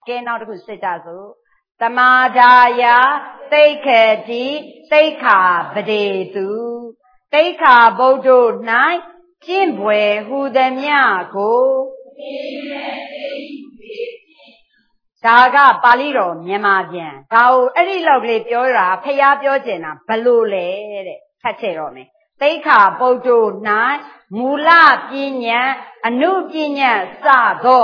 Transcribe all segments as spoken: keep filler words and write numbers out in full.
ကဲနောက်တစ်ခုစစ်ကြစို့တမာဒါယသိက္ခတိသိက္ခာပတိတုသိက္ခာဗုဒ္ဓ၌ကျင့်ပွယ်ဟူသည်မြကိုဒါကပါဠိတော်မြန်မာပြန်ဒါကိုအဲ့ဒီလောက်ကလေးပြောတာဖျားပြောကျင်တာဘလို့လဲတဲ့ဖတ်ချက်တော့မယ်သိက္ခာပုဒ်တို့၌မူလပညာအနုပညာစသော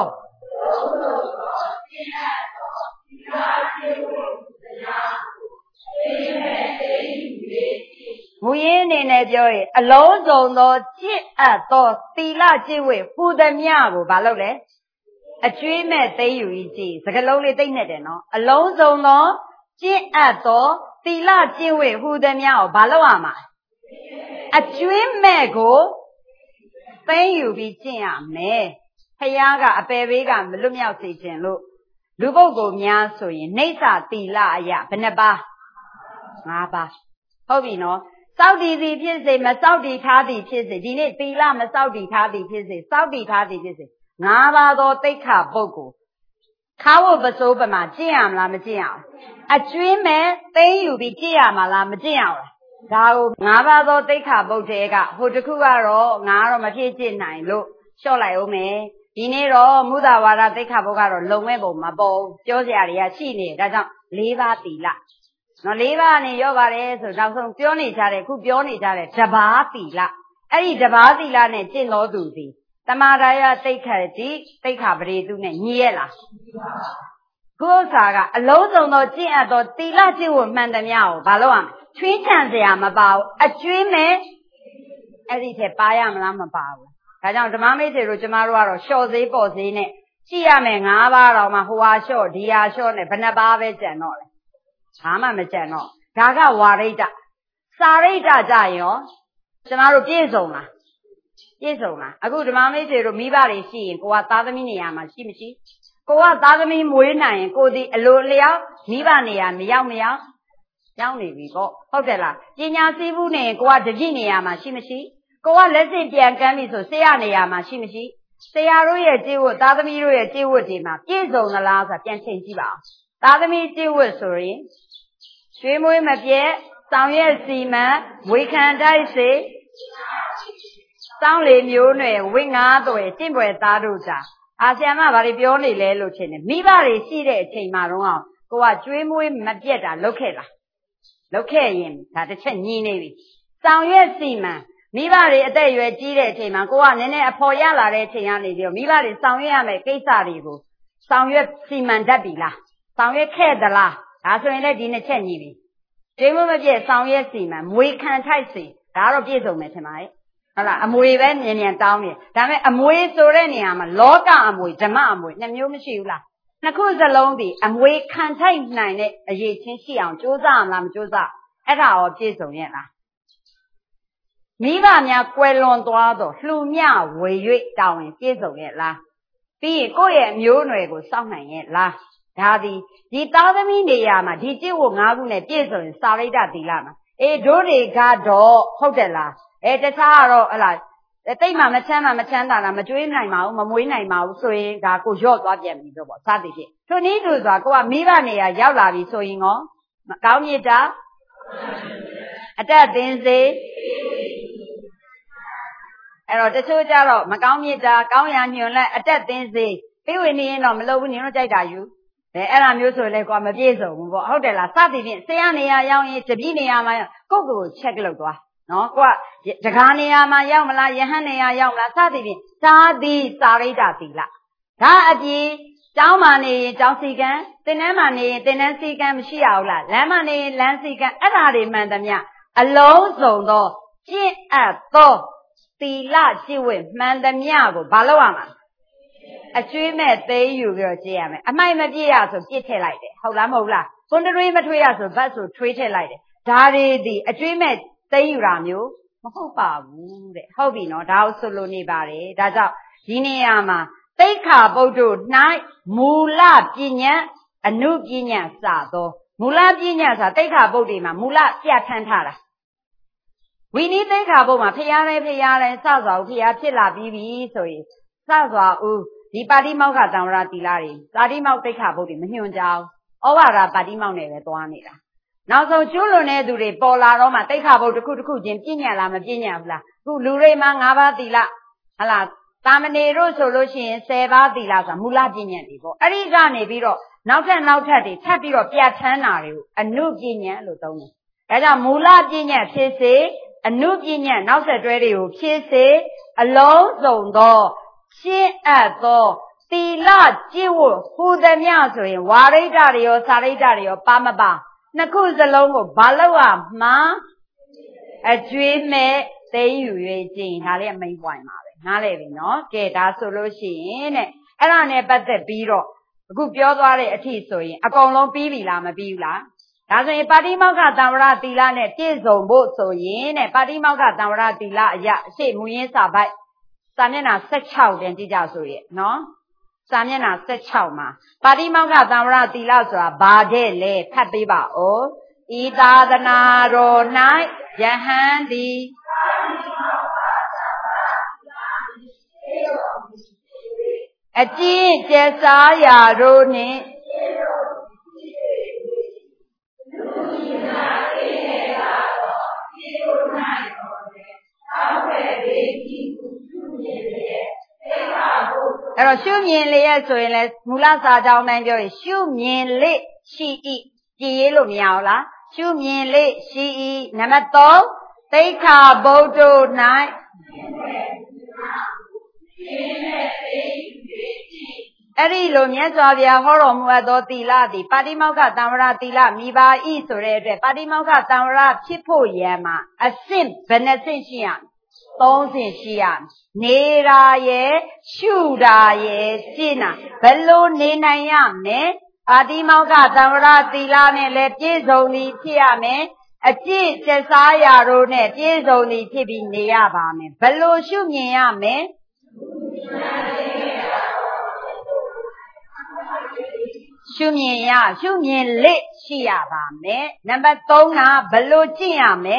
မူရင်းအနေနဲ့ပြောရင်အလုံးစုံသောကျင့်အပ်သောသီလကျင့်ဝတ်ဟူသည်မြကိုဘာလုပ်လဲအကျွေးမဲ့သိယူကြည့်စကလုံးလေးသိနေတယ်နော်အလုံးစုံသောကျင့်အပ်သောသီလကျင့်ဝတ်ဟူသည်မြကိုဘာလုပ်ရမှာအကျွေးမဲ့ကိုသိယူပြီးကျင့်ရမယ်ဖယားကအပယ်ဘေးကမလွတ်မြောက်စေခြင်းလို့လူပုဂ္ဂိုလ်များဆိုရင်နေဆာသီလအယဘယ်နှပါငါးပါဟုတ်ပြီနော်စောက်တည်သည်ဖြစ်စေမစောက်တည်ထားသည်ဖြစ်စေဒီနေ့သီလမစောက်တည်ထားသည်ဖြစ်စေစောက်တည်ထားသည်ဖြစ်စေငါးပါးသောသိက္ခာပုဒ်ကိုခါဝပစိုးပမာကျင့်ရမလားမကျင့်ရအောင်အကျွေးမဲ့သိယူပြီးကျင့်ရမှာလားမကျင့်ရအောင်ဒါကိုငါးပါးသောသိက္ခာပုဒ်တွေကဟိုတစ်ခုကတော့ငါကတော့မဖြစ်ကျင့်နိုင်လို့လျှော့လိုက်အောင်မယ်ဒီနေ့တော့မုဒဝါဒသိက္ခာပုဒ်ကတော့လုံမဲ့ပုံမပေါ်ပြောစရာတွေကရှိနေဒါကြောင့်လေးပါးသီလနော်လေးပါးနဲ့ရောပါတယ်ဆိုနောက်ဆုံးပြောနေကြတယ်ခုပြောနေကြတယ်တပါးသီလအဲ့ဒီတပါးသီလနဲ့ကျင့်တော်သူသည်တမာဒါယသိက္ခာတိသိက္ခာပရိတုနဲ့ညီရဲ့လားခုဥစ္စာကအလုံးစုံသောကျင့်အပ်သောသီလကျင့်ဝတ်မှန်သမျှကိုဘာလို့ရမလဲချွေးချံစရာမပါဘူးအကျွေးမဲ့အဲ့ဒီထက်ပါရမလားမပါဘူးဒါကြောင့်ဓမ္မမိတ်ဆွေတို့ကျမတို့ကတော့လျှော့သေးပေါ့သေးနဲ့ကြည့်ရမယ်ငါးပါးတော့မှဟိုဟာလျှော့ဒီဟာလျှော့နဲ့ဘယ်နှပါးပဲကြံတော့လဲဘာမှမကြံတော့ဒါကဝါရိတ္တစာရိတ္တကြရောကျမတို့ပြည့်စုံလားပြည့်စုံလားအခုဓမ္မမိတ်ဆွေတို့မိဘတွေရှိရင်ကိုကသားသမီးနေရာမှာရှိမရှိကိုကသားသမီးမွေးနိုင်ရင်ကိုဒီအလိုလျောက်မိဘနေရာမရောက်မရောက်ရောက်နေပြီပေါ့ဟုတ်တယ်လားပညာစည်းဘူးနေရင်ကိုကတပြည့်နေရာမှာရှိမရှိကိုကလက်စစ်ပြန်ကမ်းပြီဆိုဆရာနေရာမှာရှိမရှိဆရာတို့ရဲ့ကျေးဝတ်သားသမီးတို့ရဲ့ကျေးဝတ်တွေမှာပြည့်စုံသလားဆိုတာပြန်ချိန်ကြည့်ပါဦးသားသမီးကျေးဝတ်ဆိုရင်ရွှေမွေးမပြဲဆောင်ရွက်စီမံဝေခံတိုက်စေစောင်းလေမျိုးနွယ်ဝိငါးသွယ်ကျင့်ပွဲသားတို့ကြာအာဆီယံမှာဘာတွေပြောနေလဲလို့ထင်တယ်မိဘတွေရှိတဲ့အချိန်မှာတော့ကိုကကျွေးမွေးမပြတ်တာလုပ်ခဲ့လားလုပ်ခဲ့ရင်ဒါတစ်ချက်ညီနေပြီဆောင်ရွက်စီမံမိဘတွေအသက်အရွယ်ကြီးတဲ့အချိန်မှာကိုကနည်းနည်းအဖော်ရလာတဲ့အချိန်ကနေပြီးတော့မိဘတွေဆောင်ရွက်ရမယ့်ကိစ္စတွေကိုဆောင်ရွက်စီမံတတ်ပြီလားဆောင်ရွက်ခဲ့သလားဒါဆိုရင်လည်းဒီနှစ်ချက်ညီပြီကျွေးမွေးမပြတ်ဆောင်ရွက်စီမံမွေခံထိုက်စီဒါတော့ပြည့်စုံမယ်ထင်ပါရဲ့ဟုတ်လားအမွေပဲမြင်မြန်တောင်းနေဒါပေမဲ့အမွေဆိုတဲ့နေရာမှာလောကအမွေဓမ္မအမွေနှစ်မျိုးမရှိဘူးလားနှစ်ခုစလုံးဒီအမွေခံထိုက်နိုင်တဲ့အရေးချင်းရှိအောင်ကြိုးစားမလားမကြိုးစားအဲ့ဒါရောပြည့်စုံရဲ့လားမိဘများကွယ်လွန်သွားတော့လှူမျှဝေ၍တောင်းရင်ပြည့်စုံရဲ့လားပြီးရင်ကိုယ့်ရဲ့မျိုးနွယ်ကိုစောင့်နိုင်ရဲ့လားဒါဒီဒီသားသမီးနေရာမှာဒီကျင့်ဝတ်၅ခုနဲ့ပြည့်စုံရင်စာရိတ္တသီလမှာအေးတို့တွေကတော့ဟုတ်တယ်လားအဲတခြားကတော့ဟလာတိတ်မှမချမ်းမှမချမ်းသာတာမကျွေးနိုင်ပါဘူးမမွေးနိုင်ပါဘူးဆိုရင်ဒါကိုရော့သွားပြန်ပြီတော့ပေါ့စသည်ဖြင့်ထိုနည်းတူစွာကိုကမိဘနေရာရောက်လာပြီဆိုရင်ရောမကောင်းမြတ်တာအတက်သင်စေအဲ့တော့တချို့ကြတော့မကောင်းမြတ်တာကောင်းရာညွန်လက်အတက်သင်စေပြီးဝင်နေရင်တော့မလုပ်ဘူးနင်တို့ကြိုက်တာယူအဲအဲ့ဒါမျိုးဆိုလဲကွာမပြည့်စုံဘူးပေါ့ဟုတ်တယ်လားစသည်ဖြင့်ဆရာနေရာရောက်ရင်တပည့်နေရာမှာကိုယ့်ကိုယ်ချက်လုပ်သွားနော်ကိုကတကားနေရာမှာရောက်မလားယဟန်နေရာရောက်မလားစသည်ဖြင့်သာတိစာရိတ္တသီလဒါအပြင်ကျောင်းမှာနေရင်ကျောင်းစီကံသင်တန်းမှာနေရင်သင်တန်းစီကံမရှိရဘူးလားလမ်းမှာနေရင်လမ်းစီကံအဲ့ဒါတွေမှန်သမျှအလုံးစုံသောကျင့်အပ်သောသီလကျင့်ဝတ်မှန်သမျှကိုဘာလုပ်ရမှာအကျွေးမဲ့သိယူပြီးတော့ကျင့်ရမယ်အမိုက်မပြည့်ရဆိုပြစ်ထည့်လိုက်တယ်ဟုတ်လားမဟုတ်လားကွန်တတွေးမထွေးရဆိုဘတ်ဆိုထွေးထည့်လိုက်တယ်ဒါတွေဒီအကျွေးမဲ့သိယူတာမျိုးမဟုတ်ပါဘူးတဲ့ဟုတ်ပြီနော်ဒါကိုဆိုလိုနေပါတယ်ဒါကြောင့်ဒီနေရာမှာသိက္ခာပုဒ်တို့၌မူလပညာအနုပညာစသောမူလပညာဆိုတာသိက္ခာပုဒ်တွေမှာမူလပြဋ္ဌာန်းထားတာဝိနည်းသိက္ခာပုဒ်မှာဖျားတယ်ဖျားတယ်စစွာဦးဖျားဖြစ်လာပြီးပြီဆိုရင်စစွာဦးဒီပါတိမောက္ခသံဝရသီလတွေသာတိမောက္ခတိခါဘုတ်တွေမညွှန်ကြအောင်ဩဝါဒပါတိမောက္ခနဲ့ပဲသွားနေတာနောက်ဆုံးကျွလွန်တဲ့သူတွေပေါ်လာတော့မှတိခါဘုတ်တစ်ခုတစ်ခုချင်းပြည့်ညတ်လားမပြည့်ညတ်ဘူးလားခုလူတွေမှာ၅ပါးသီလဟလားတာမဏေတို့ဆိုလို့ရှိရင်၁၀ပါးသီလဆိုတာမူလပြည့်ညတ်တွေပေါ့အဲ့ဒီကနေပြီးတော့နောက်ထပ်နောက်ထပ်တွေထပ်ပြီးတော့ပြဋ္ဌာန်းတာတွေကိုအနုပြည့်ညတ်လို့သုံးတယ်ဒါကြောင့်မူလပြည့်ညတ်ဖြစ်စေအနုပြည့်ညတ်နောက်ဆက်တွဲတွေကိုဖြစ်စေအလုံးစုံသောရှင်းအပ်သောသီလကျင့်ဝတ်ဟူသည်များဆိုရင်ဝါရိတ္တတွေရောစာရိတ္တတွေရောပါမပါနှစ်ခုစလုံးကိုဘာလို့อ่ะမှာအကျွေးမဲ့သိယူ၍ကျင့်ဒါလေးက main point ပါပဲနားလည်ပြီနော်ကဲဒါဆိုလို့ရှိရင်တဲ့အဲ့ဒါနဲ့ပတ်သက်ပြီးတော့အခုပြောသွားတဲ့အထိဆိုရင်အကုန်လုံးပြီးပြီလားမပြီးဘူးလားဒါဆိုရင်ပါတိမောက္ခသံဝရသီလနဲ့ပြည့်စုံဖို့ဆိုရင်တဲ့ပါတိမောက္ခသံဝရသီလအရာအရှိမူရင်းစာပိုက်စာမျက်နှာ၁၆တင်ကြည့်ကြဆိုရဲ့နော်စာမျက်နှာ၁၆မှာပါတိမောက္ခသံဝရသီလဆိုတာဘာတဲ့လဲဖတ်ပေးပါဦးဤသာသနာတော်၌ယဟန်သည်အကျင့်ကျက်စားရာတို့နှင့်အဲ့တော့ရှုမြင်လျက်ဆိုရင်လဲမူလစာကြောင်းတိုင်းပြောရင်ရှုမြင်လေရှိဤကြည်ရေးလို့မရဘူးလားရှုမြင်လေရှိဤနံပါတ်၃သိက္ခာဘုဒ္ဓ၌အဲ့ဒီလိုမြတ်စွာဘုရားဟောတော်မူအပ်သောသီလသည်ပါတိမောက္ခသံဝရသီလမိပါဤဆိုတဲ့အတွက်ပါတိမောက္ခသံဝရဖြစ်ဖို့ရန်မှာအဆင့်ဘယ်နှဆင့်ရှိရမလဲသုံးဆင့်ရှိရမယ်နေတာရဲ့ရှုတာရဲ့ရှင်းတာဘယ်လိုနေနိုင်ရမလဲပါတိမောက္ခသံဝရသီလနဲ့လည်းပြည့်စုံပြီးဖြစ်ရမယ်အကျင့်ကျက်စားရာတို့နဲ့ပြည့်စုံပြီးဖြစ်ပြီးနေရပါမယ်ဘယ်လိုရှုမြင်ရမလဲရှုမြင်ရရှုမြင်လက်ရှိရပါမယ်နံပါတ်၃ကဘယ်လိုကျင့်ရမလဲ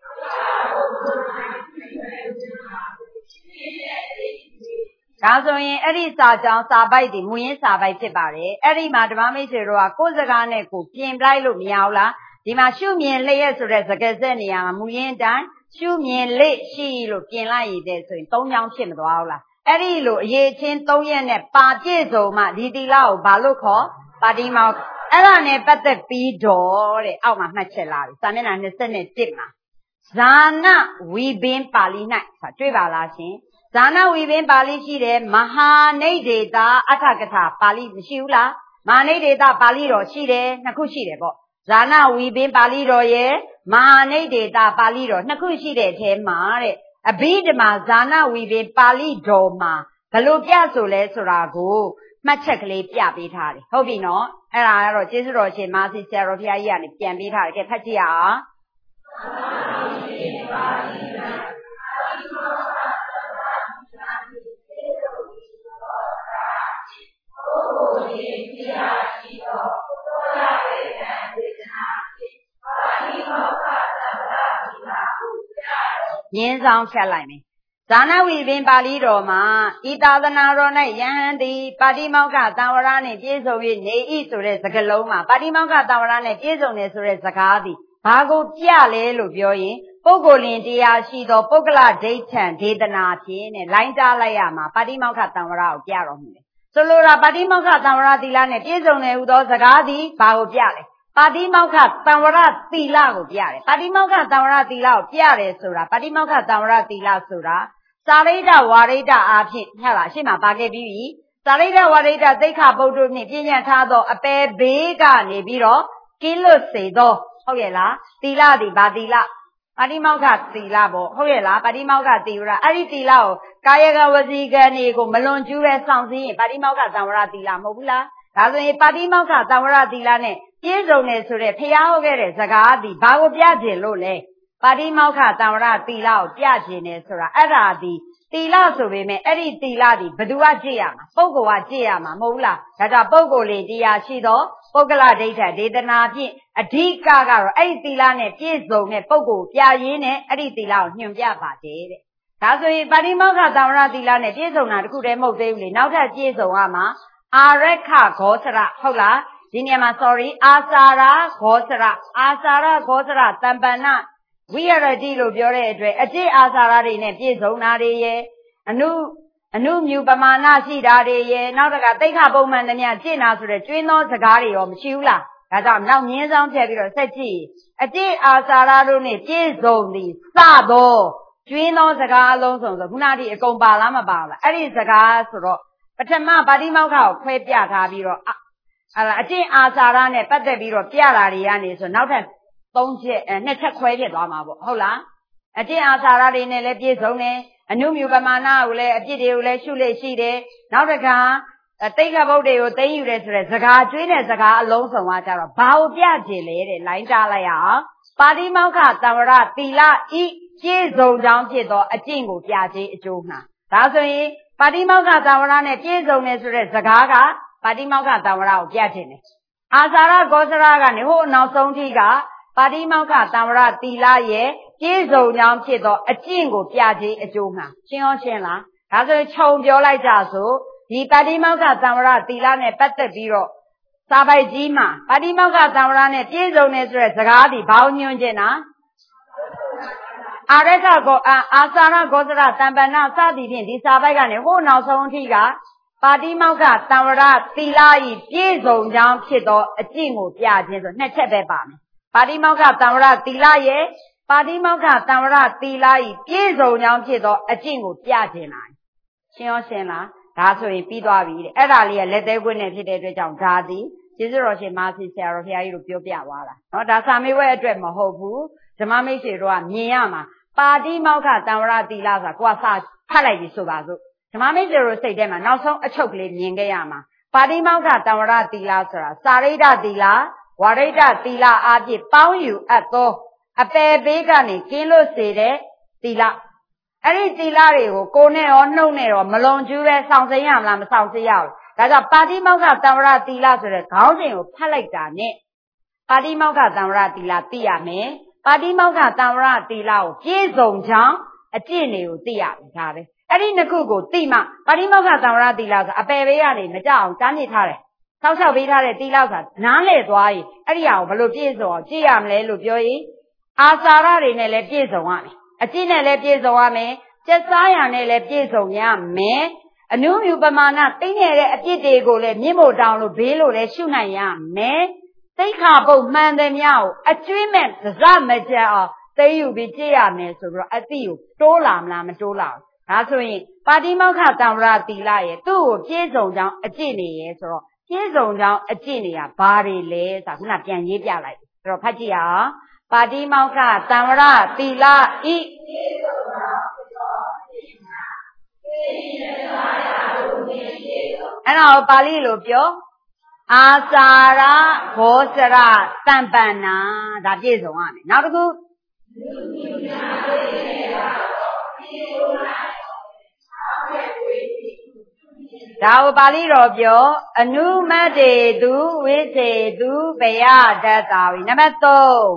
ဒါဆိုရင်အဲ့ဒီစာကြောင်းစာပိုက်တွေမူရင်းစာပိုက်ဖြစ်ပါတယ်အဲ့ဒီမှာဓမ္မမိတ်ဆွေတို့ကကိုယ်စကားနဲ့ကိုပြင်ပလိုက်လို့မရဘူးလားဒီမှာရှုမြင်လျက်ဆိုတဲ့စကားဆက်နေရာမှာမူရင်းအတိုင်းရှုမြင်လက်ရှိလို့ပြင်လိုက်ရတဲ့ဆိုရင်၃ချောင်းဖြစ်မသွားဘူးလားအဲ့ဒီလိုအရေးချင်း၃ရက်နဲ့ပါပြည့်စုံမှဒီတိလကိုဘာလို့ခေါ်ပါတိမောက္ခအဲ့ဒါနဲ့ပတ်သက်ပြီးတော့တဲ့အောက်မှာမှတ်ချက်လာပြီစာမျက်နှာ၂၁မှာဇာနဝီဘင်းပါဠိ၌ဆိုတွေ့ပါလားရှင်ဇာနဝီဘင်းပါဠိရှိတယ်မဟာနိဒေတာအဋ္ဌကထာပါဠိမရှိဘူးလားမဟာနိဒေတာပါဠိတော်ရှိတယ်နှစ်ခုရှိတယ်ပေါ့ဇာနဝီဘင်းပါဠိတော်ရဲ့မဟာနိဒေတာပါဠိတော်နှစ်ခုရှိတဲ့အထဲမှာတဲ့အဘိဓမ္မာဇာနဝီဘင်းပါဠိတော်မှာဘယ်လိုပြဆိုလဲဆိုတာကိုမှတ်ချက်ကလေးပြပေးထားတယ်ဟုတ်ပြီနော်အဲ့ဒါကတော့ကျေးဇူးတော်ရှင်မာစီဆရာတော်ဘုရားကြီးကနေပြန်ပေးထားတယ်ကဲဖတ်ကြည့်ရအောင်ရင်းဆောင်ဖြတ်လိုက်မယ်ဇာနဝီပင်ပါဠိတော်မှာဤသာသနာတော်၌ယဟန်သည်ပါတိမောက္ခသံဝရနှင့်ပြည့်စုံ၍နေ၏ဆိုတဲ့စကားလုံးမှာပါတိမောက္ခသံဝရနဲ့ပြည့်စုံတယ်ဆိုတဲ့စကားသည်ဘာကိုပြလဲလို့ပြောရင်ပုဂ္ဂိုလ်လင်တရားရှိသောပုဂ္ဂလဒိဋ္ဌံဒေသနာဖြင့်နဲ့လိုင်းကြားလိုက်ရမှာပါတိမောက္ခသံဝရကိုပြတော်မူတယ်ဆိုလိုတာပါတိမောက္ခသံဝရသီလနဲ့ပြည့်စုံတယ်ဟူသောစကားသည်ဘာကိုပြလဲပါတိမောက္ခသံဝရသီလကိုပြတယ်ပါတိမောက္ခသံဝရသီလကိုပြတယ်ဆိုတာပါတိမောက္ခသံဝရသီလဆိုတာစာရိတ္တဝါရိတ္တအားဖြင့်ဟဲ့လားရှေ့မှာပါခဲ့ပြီးပြီစာရိတ္တဝါရိတ္တသိက္ခာပုဒ်တို့နှင့်ပြည့်ညတ်ထားသောအပေဘေးကနေပြီးတော့ကင်းလွတ်စေသောဟုတ်ရဲ့လားသီလသည်ဗာသီလပါတိမောက္ခသီလပေါ့ဟုတ်ရဲ့လားပါတိမောက္ခသီလအဲ့ဒီသီလကိုကာယကဝစီကံတွေကိုမလွန်ကျူးပဲစောင့်စည်းရင်ပါတိမောက္ခသံဝရသီလမဟုတ်ဘူးလားဒါဆိုရင်ပါတိမောက္ခသံဝရသီလနဲ့ပြည့်စုံတယ်ဆိုတဲ့ဖျားဟုတ်ခဲ့တဲ့စကားသည်ဘာကိုပြခြင်းလို့လဲပါတိမောက္ခသံဝရသီလကိုပြခြင်းတယ်ဆိုတာအဲ့ဒါသည်သီလဆိုပေမဲ့အဲ့ဒီသီလသည်ဘယ်သူကကြည့်ရမှာပုဂ္ဂိုလ်ကကြည့်ရမှာမဟုတ်ဘူးလားဒါကြောင့်ပုဂ္ဂိုလ်လေးတရားရှိသောပုဂ္ဂလဒိဋ္ဌဒေသနာဖြင့်အဓိကကတော့အဲ့ဒီသီလနဲ့ပြည့်စုံတဲ့ပုဂ္ဂိုလ်ပြရင်းနဲ့အဲ့ဒီသီလကိုညွှန်ပြပါတယ်တဲ့ဒါဒါဆိုရင်ပါတိမောက္ခသံဝရသီလနဲ့ပြည့်စုံတာတခုတည်းမဟုတ်သေးဘူးလေနောက်ထပ်ပြည့်စုံရမှာအာရခဂောစရဟုတ်လားဒီနေရာမှာ sorry အာစာရဂောစရအာစာရဂောစရတမ္ပန္နဝိရတိလို့ပြောတဲ့အတွက်အကျင့်အာစာရတွေနဲ့ပြည့်စုံတာတွေရဲ့အနုအနုမြူပမာဏရှိတာတွေရဲ့နောက်တကတိခပုံမှန်သမျှကျင့်တာဆိုတဲ့ကျွင်းသောစကားတွေရောမရှိဘူးလားဒါကြောင့်နောက်မြင်းဆောင်ဖြတ်ပြီးတော့ဆက်ကြည့်အကျင့်အာစာရတို့နဲ့ပြည့်စုံသည်စသောကျွင်းသောစကားအလုံးစုံဆိုခုနကအကုန်ပါလားမပါလားအဲ့ဒီစကားဆိုတော့ပထမပါတိမောက္ခကိုခွဲပြထားပြီးတော့ဟာလားအကျင့်အာစာရနဲ့ပတ်သက်ပြီးတော့ပြတာတွေကနေဆိုနောက်ထပ်သုံးချက်အဲနှစ်ချက်ခွဲဖြစ်သွားမှာပေါ့ဟုတ်လားအကျင့်အာစာရတွေနဲ့လည်းပြည့်စုံတယ်အနုမြူပမာဏကိုလည်းအပြစ်တွေကိုလည်းရှုလေ့ရှိတယ်နောက်တစ်ခါတိတ်ခဘုတ်တွေကိုသိမ့်ယူတယ်ဆိုတဲ့စကားကျွေးတဲ့စကားအလုံးစုံကကြတော့ဘာကိုပြချင်လဲတဲ့လိုင်းကြားလိုက်ရအောင်ပါတိမောက္ခသံဝရသီလဤပြည့်စုံကြောင်းဖြစ်သောအကျင့်ကိုပြခြင်းအကျိုးမှာဒါဆိုရင်ပါတိမောက္ခသံဝရနဲ့ပြည့်စုံတယ်ဆိုတဲ့စကားကပါတိမောက္ခသံဝရကိုပြခြင်းတယ်အာစာရဂောစရကနေဟိုနောက်ဆုံးထိကပါတိမောက္ခသံဝရသီလရဲ့ပြည့်စုံကြောင်းဖြစ်သောအကျင့်ကိုပြခြင်းအကျိုးမှာရှင်းရောရှင်းလားဒါဆိုရင်ခြုံပြောလိုက်ကြဆိုဒီပါတိမောက္ခသံဝရသီလနဲ့ပတ်သက်ပြီးတော့စာပိုက်ကြီးမှာပါတိမောက္ခသံဝရနဲ့ပြည့်စုံတယ်ဆိုတဲ့စကားဒီဘာညွှန်းခြင်းနာအာရခကောအာစာရဂောစရတမ္ပန္နစသည်ဖြင့်ဒီစာပိုက်ကနေဟိုနောက်ဆုံးအထိကပါတိမောက္ခသံဝရသီလဤပြည့်စုံကြောင်းဖြစ်သောအကျင့်ကိုပြခြင်းဆိုနှစ်ချက်ပဲပါမယ်ပါတိမောက္ခသံဝရသီလရဲ့ပါတိမောက္ခသံဝရသီလဤပြည့်စုံကြောင်းဖြစ်သောအကျင့်ကိုပြခြင်းလားရှင်းရောရှင်းလားဒါဆိုရင်ပြီးသွားပြီတဲ့အဲ့ဒါလေးကလက်သေးခွင့်နဲ့ဖြစ်တဲ့အတွက်ကြောင့်ဒါသည်ကျေးဇူးတော်ရှင်မာစီဆရာတော်ဘုရားကြီးတို့ပြောပြသွားတာเนาะဒါစာမေးပွဲအတွက်မဟုတ်ဘူးဓမ္မမိတ်ဆွေတို့ကမြင်ရမှာပါတိမောက္ခသံဝရသီလဆိုတာကိုယ်ကစာဖတ်လိုက်ပြီဆိုပါစို့ဓမ္မမိတ်ဆွေတို့စိတ်ထဲမှာနောက်ဆုံးအချုပ်ကလေးမြင်ခဲ့ရမှာပါတိမောက္ခသံဝရသီလဆိုတာစာရိတ္တသီလဝရိတ္တသီလအားဖြင့်ပေါင်းယူအပ်သောအပယ်ဘေးကနေကင်းလွတ်စေတဲ့သီလအဲ့ဒီသီလတွေကိုကိုယ်နဲ့ရောနှုတ်နဲ့ရောမလွန်ကျူးပဲစောင့်စိမ့်ရမလားမစောင့်စိမ့်ရဘူးဒါကြောင့်ပါတိမောက္ခသံဝရသီလဆိုတဲ့ခေါင်းစဉ်ကိုဖတ်လိုက်တာနဲ့ပါတိမောက္ခသံဝရသီလသိရမယ်ပါတိမောက္ခသံဝရသီလကိုပြည့်စုံကြောင်းအကျင့်တွေကိုသိရမယ်ဒါပဲအဲ့ဒီနှစ်ခုကိုသိမှပါတိမောက္ခသံဝရသီလဆိုအပယ်ဘေးကနေမကြောက်အောင်တားမြစ်ထားတယ်ဆောက်ရှောက်ပေးထားတဲ့သီလဆိုတာနားလေသွားရင်အဲ့ဒီဟာကိုဘယ်လိုပြည့်စုံအောင်ကြည့်ရမလဲလို့ပြောရင်အာစာရတွေနဲ့လည်းပြည့်စုံရမယ်အကျင့်နဲ့လည်းပြည့်စုံရမယ်ကျက်စားရနဲ့လည်းပြည့်စုံရမယ်အနုမြူပမာဏသိနေတဲ့အပြစ်တွေကိုလည်းမြင့်မို့တောင်းလို့ဘေးလို့လည်းရှုနိုင်ရမယ်သိခါပုတ်မှန်တယ်များကိုအကျွင်းမဲ့စစမကြအောင်သိယူပြီးကြည့်ရမယ်ဆိုပြီးတော့အသိကိုတိုးလာမလားမတိုးလာဘူးဒါဆိုရင်ပါတိမောက္ခသံဝရသီလရဲ့သူ့ကိုပြည့်စုံကြောင်းအကျင့်နေရဲ့ဆိုတော့ပြည့်စုံကြောင်းအကျင့်တွေကဘာတွေလဲဆိုတာခုနပြန်ရေးပြလိုက်အဲ့တော့ဖတ်ကြည့်ရအောင်ပါတိမောက္ခသံဝရသီလဤပြည့်စုံကြောင်းအဲ့တော့ပါဠိလိုပြောအာစာရဂောစရတမ္ပန္နာဒါပြည့်စုံရမယ်နောက်တစ်ခုဒါကိုပါဠိတော်ပြောအနုမတ္တေသူဝိသေသူဘယတတ္တာဝိနံပါတ်သုံး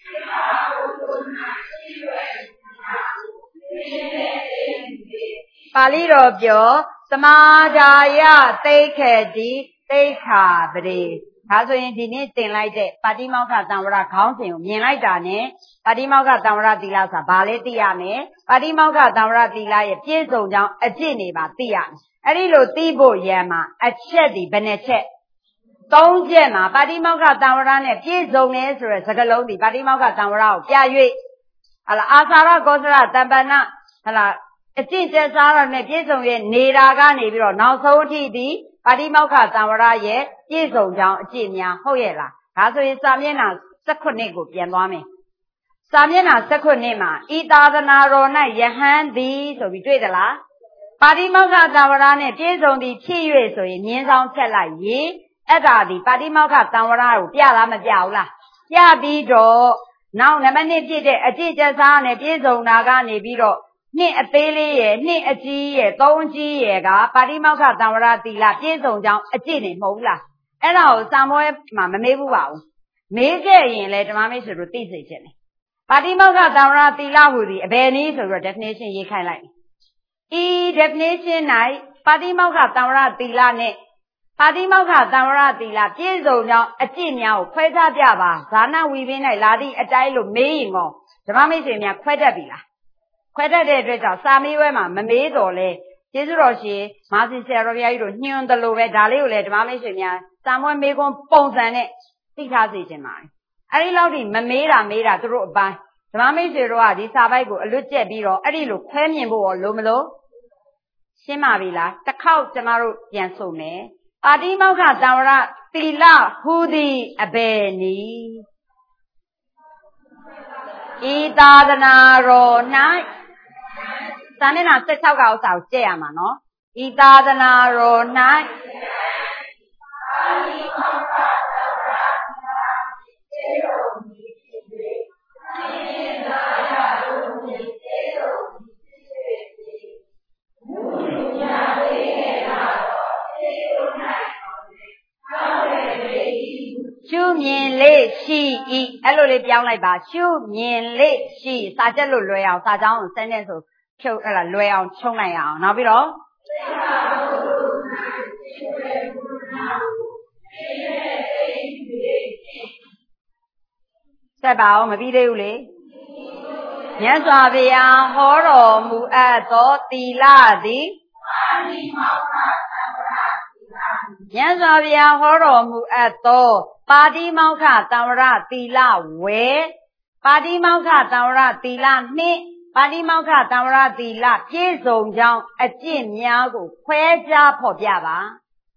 ပါဠိတော်ပြောသမာဒါယသိက္ခတိသိက္ခာပရိဒါဆိုရင်ဒီနေ့သင်လိုက်တဲ့ပါတိမောက္ခသံဝရခေါင်းစဉ်ကိုမြင်လိုက်တာနဲ့ပါတိမောက္ခသံဝရသီလဆိုတာဘာလဲသိရမယ်ပါတိမောက္ခသံဝရသီလရဲ့ပြည့်စုံကြောင်းအကျင့်တွေပါသိရမယ်အဲ့ဒီလိုသိဖို့ရန်မှာအချက်ဒီဘယ်နှချက်သုံးချက်မှာပါတိမောက္ခသံဝရနဲ့ပြည့်စုံတယ်ဆိုတဲ့စကားလုံးဒီပါတိမောက္ခသံဝရကိုပြ၍ဟာလားအာစာရဂောစရတမ္ပန္နဟာလားအကျင့်ကျက်စားရနဲ့ပြည့်စုံရဲ့နေတာကနေပြီးတော့နောက်ဆုံးအထိဒီပါတိမောက္ခသံဝရရဲ့ပြည့်စုံကြောင်းအကျင့်များဟုတ်ရဲ့လားဒါဆိုရင်စာမျက်နှာ၁၈ကိုပြန်သွားမယ်စာမျက်နှာ၁၈မှာဤသာသနာတော်၌ယဟန်သည်ဆိုပြီးတွေ့သလားပါတိမောက္ခသံဝရနဲ့ပြည့်စုံသည်ဖြစ်၍ဆိုရင်မြင်းဆောင်ဖြတ်လိုက်ရေအဲ့ဒါဒီပါတိမောက္ခသံဝရကိုပြလားမပြဘူးလားပြပြီးတော့နောက်နံပါတ်၂ဖြစ်တဲ့အကျင့်ကျက်စားနဲ့ပြည့်စုံတာကနေပြီးတော့နှစ်အသေးလေးရယ်နှစ်အကြီးရယ်သုံးအကြီးရယ်ကပါတိမောက္ခသံဝရသီလပြည့်စုံကြောင်းအကျင့်နေမဟုတ်ဘူးလားအဲ့ဒါကိုစာမေးမှာမမေးဘူးပါဘူးမေးခဲ့ရင်လေဓမ္မမိတ်ဆွေတို့သိစေချင်တယ်ပါတိမောက္ခသံဝရသီလဟူသည်အဘယ်နည်းဆိုပြီးတော့ definition ရေးခိုင်းလိုက် E definition night, Padimoka Tamara Tilane, Padimoka Tamara Tila, Pizo now, a genial, Queta Java, Zana weaving a lady, a dialogue, Maymo, the Mami Simia, Queta Villa. Queta de Dreta, Sami Wema, Mamedole, Jizroshi, Martin Serovia, New the Lowe, Dalio, the Mami Simia, someone may go bones and it, because it's in mine. I love him, Mameda made a throat by. The Mami Zero, this Sabago, a Luce Biro, a little Quemian or Lumelo. Shimavila, the cow tomorrow, Yansome. Padimoka Dara, Tila, Hudi, Abeni. Idadanaro, night. Sanina set out out Jamano. Idadanaro, night. Chu Mian Lei Shi E. Hello, Lip Yang Lai Ba. Chu Mian Lei Shi. Sajalo Loyal, Sajang, sentence of Chu Loyal, Chongyang. Now, below. Sabao, Mabide. Yes, Avia, Horo, Muato, Tiladi. Yes, Avia, Horo, Muato. Padimoka Tamara Tila we Padimoka Tamara Tila ni Padimoka Tamara Tila Jizong Jang a Jin Yago Queja Popiaba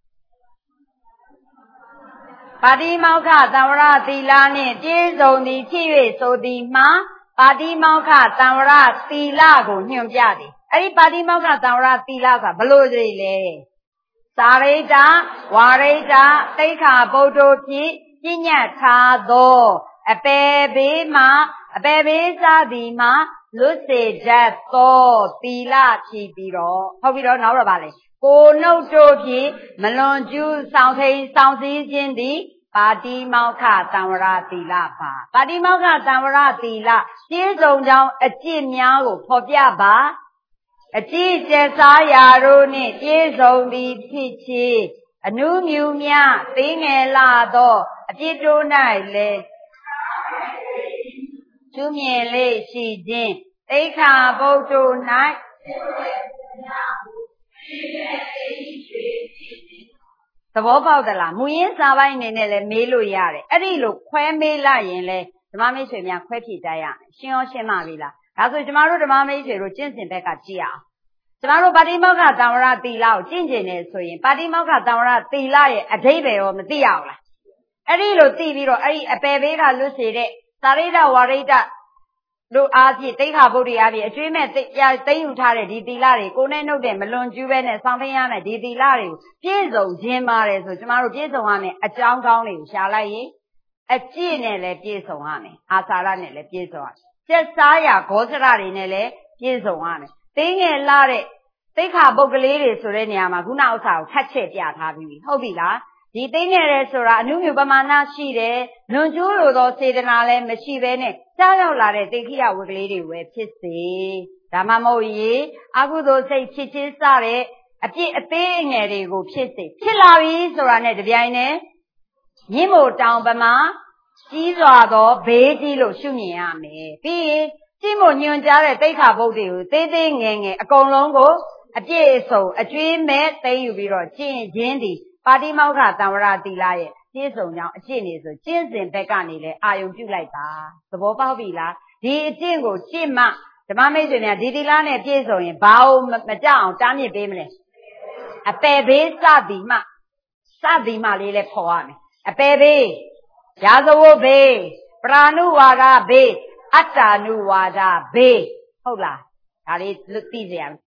Padimoka Tamara Tila ni Jizong ni Chiwe so di ma Padimoka Tamara Tila go Nyum Jadi Ari Padimoka Tamara Tila ka Balodri le Sarita, Warita, Teka Bodo Pi, Jinya Tado, a baby ma, a baby Sadima, Lucy Jato, Tila Chibiro, how we don't know about it. Go no joki, Malon Jew, Sound Hay, Sound Jindi, Padi Mauka Tamara Tila Pa, Padi Mauka Tamara Tila, Tears on down a Jim Yago, Popiaba. A tea desire ni is only pitchy. A new new mia, thing a lado, a pito night. Two me late, she did. Take a boat tonight. The wolf of the lamb, we is a vine in a melo yare. A little quail may lie in lay. The mammy should be a quacky diana. She or she mavilla. As with tomorrow, the mammy should return back at Gia. Tomorrow, Padimoka Tamara Tila, changing it so in Padimoka Tamara Tila, a table on the Tiala. A little T V, a baby, Lucy, Sarita, Warita, do Aji, take her body, a dream at the thing Tari, Dilari, Coneno, Malone, Juven, and something on a Dilari. Piezo, Jim Maris, tomorrow, Piezo Honey, a John County, shall I? A Chinele Piezo Honey, Asaranele Piezo. Just Saya, Gosarari Nele, Piezo Honey. Thing a lare, take her book lady, Sureniama, Gunausa, catch it, Yatabi, Hobila. The thing is, Sura, New Bamana, she de, no Juro, Sedanale, Machivene, Tell Lare, take here with lady with Pissy. Damamo ye, Agudo say Chichi Sare, a thing a day go Pissy. Chilavi, Surane, the Viane, Nimo down Bama, Sizado, Bedilo, Shuniame, P. Timo Nyunjare, take her body, they ding a colongo, a jeso, a dream met, they you be or chin, jindy, Padimoka Tamara Tilaya, jeso now, a chin is a chins in Becanile, I don't do like that. The Boba Villa, the jingo, chimma, the mamma, Didilane, jeso in Bao, Madame, Dani Bimle. A baby, Sadima, Sadima, Lile Poame, a baby, Yazo Bay, Pranu Wara Bay. Atta nu wada be. Hola. That is look easy.